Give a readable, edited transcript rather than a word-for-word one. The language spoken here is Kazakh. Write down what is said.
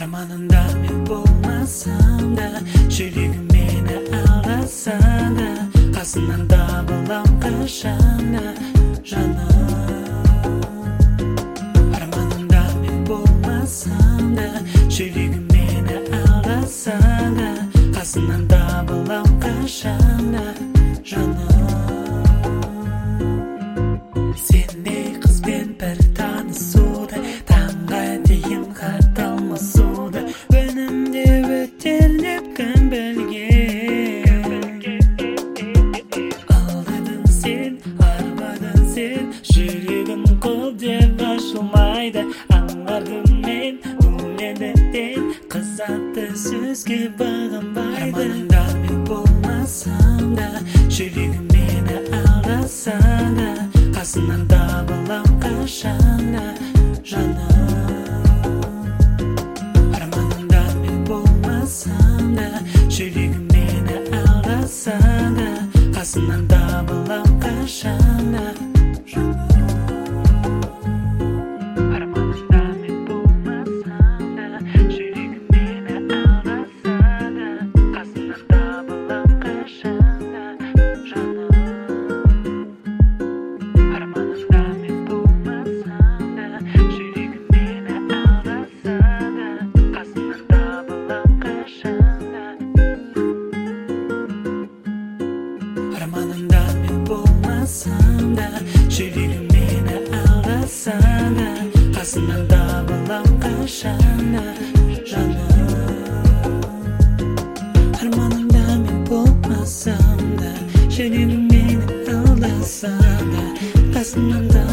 Armanımda men bolmasam da, жүрегim meni ağlasa da, qasından табылам қашанда, жаным. Armanımda men bolmasam da, жүрегim meni ağlasa da, qasından табылам қашанда, жаным. Sendey qizben bir tanışsuda, tanga deyim xat almasuda, önümde ötelip gün belge. Aldadın sen, armadın sen, жүрегім қол деп ашылмайды. Аңғардым мен өлеңден, қыз атты сөзге бағынбайды. Арманымда мен болмасам да, жүрегім мені алдаса да, қасынан табылам қашанда, жаным. Арманымда мен болмасам да, жүрегім мені алдаса да, қасынан табылам қашанда, жаным. Арманымда мен болмасам да, жүрегім мені алдаса да, қасынан табылам қашанда, жаным. Арманымда мен болмасам да, жүрегім мені алдаса да, қасынан табылам қашанда. Арманымда мен болмасам да, жүрегім мені алдаса да, қасынан табылам қашанда, жаным. Арманымда мен болмасам да, жүрегім мені алдаса да, қасынан